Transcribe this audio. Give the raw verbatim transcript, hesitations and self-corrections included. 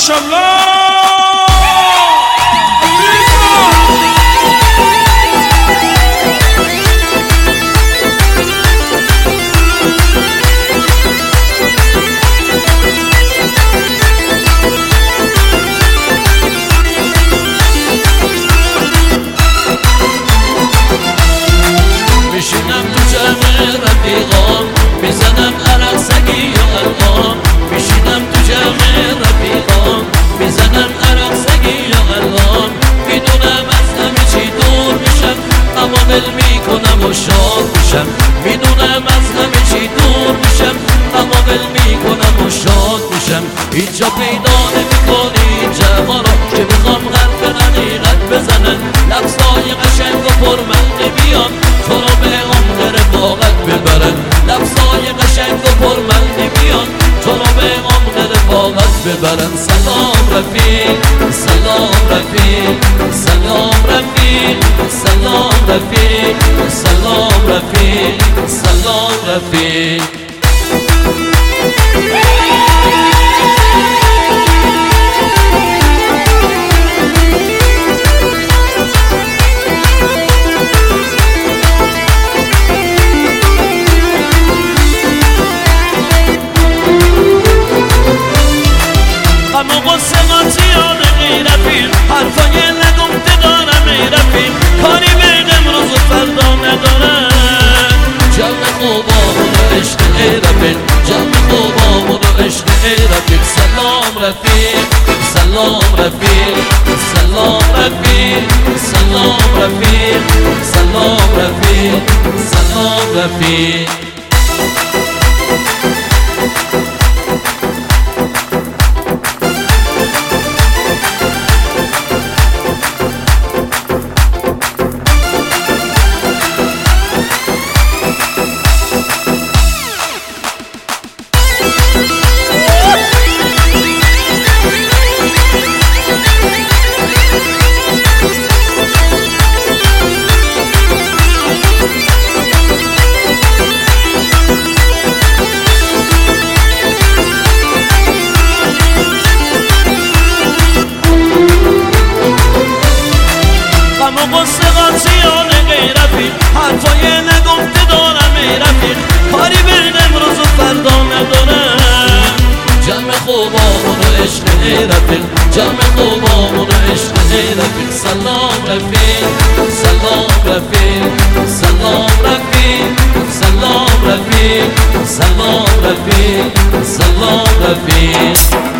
ماشاءالله. میشینم تو جمع رفیقام میزنم عرق سگی یا الان، میشینم تو جمع رفیقام میزنم عرق سگی یا الان، میدونم از همه چی دور میشم اما دل میکنم و شاد میشم، میدونم از همه چی دور میشم اما دل میکنم و شاد میشم. اینجا پیدا نمیکنی جوان را که بخوام حرف حقیقت بزنن، لفظای قشنگ و پرمعنی بیان تو رو به عمق رفاقت ببرن، لفظای قشنگ و پرمعنی بیان تو رو به عمق رفاقت ببرن. سلام رفیق، سلام رفیق، سلام رفیق، سلام رفیق، سلام رفیق، سلام رفیق. غم و غصه قاطیان ای رفیق، حرفای نگفته دارم ای رفیق، کاری بین امروز و فردا ندارم. جمع خوبامون و عشق ای رفیق، جمع خوبامون و عشق ای رفیق. سلام رفیق، سلام رفیق، سلام رفیق، سلام رفیق، سلام رفیق، سلام رفیق. غم و غصه قاطیان ای رفیق، حرفای نگفته دارم ای رفیق، کاری بین امروز و فردا ندارم. جمع خوبامون و عشق ای رفیق، جمع خوبامون و عشق ای رفیق. سلام رفیق، سلام رفیق، سلام رفیق، سلام رفیق، سلام رفیق، سلام رفیق.